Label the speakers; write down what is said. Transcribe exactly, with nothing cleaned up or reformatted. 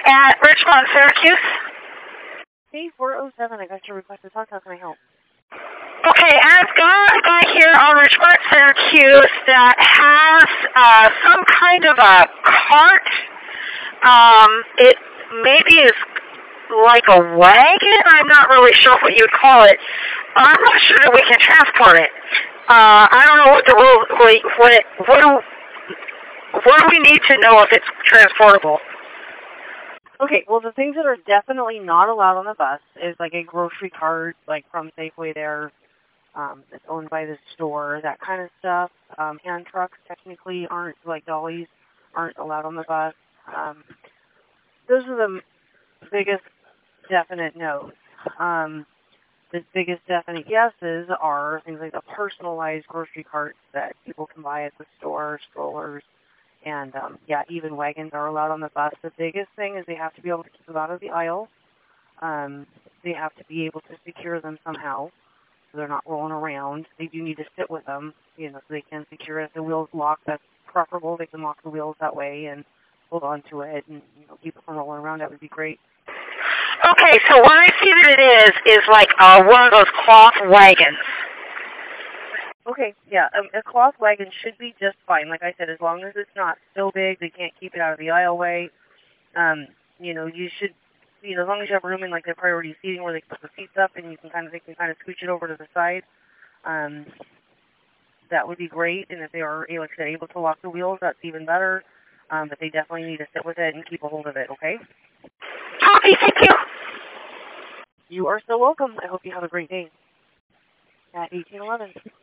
Speaker 1: at Richmond, Syracuse.
Speaker 2: Hey, four oh seven, I got your request to talk. How can I help?
Speaker 1: Okay, I've got a guy here on Richmond, Syracuse that has uh, some kind of a cart. Um, it maybe is like a wagon. I'm not really sure what you'd call it. I'm not sure that we can transport it. Uh, I don't know what the rules. Wait, what? It, what do? What do we need to know if it's transportable?
Speaker 2: Okay, well, the things that are definitely not allowed on the bus is like a grocery cart, like from Safeway there, um, that's owned by the store, that kind of stuff. Um, hand trucks technically aren't, like dollies, aren't allowed on the bus. Um, those are the biggest definite no's. Um, the biggest definite yeses are things like the personalized grocery carts that people can buy at the store, strollers, and um, yeah, even wagons are allowed on the bus. The biggest thing is they have to be able to keep them out of the aisle. Um, they have to be able to secure them somehow so they're not rolling around. They do need to sit with them, you know, so they can secure it. If the wheels lock, that's preferable. They can lock the wheels that way and hold on to it and, you know, keep it from rolling around. That would be great.
Speaker 1: Okay, so what I see that it is, is like uh, one of those cloth wagons.
Speaker 2: Okay, yeah, um, a cloth wagon should be just fine. Like I said, as long as it's not so big, they can't keep it out of the aisleway. Um, you know, you should, you know, as long as you have room in like the priority seating where they put the seats up and you can kind of, they can kind of scooch it over to the side. Um, that would be great. And if they are, like I said, able to lock the wheels, that's even better. Um, but they definitely need to sit with it and keep a hold of it. Okay.
Speaker 1: Copy, thank you.
Speaker 2: You are so welcome. I hope you have a great day. At eighteen eleven.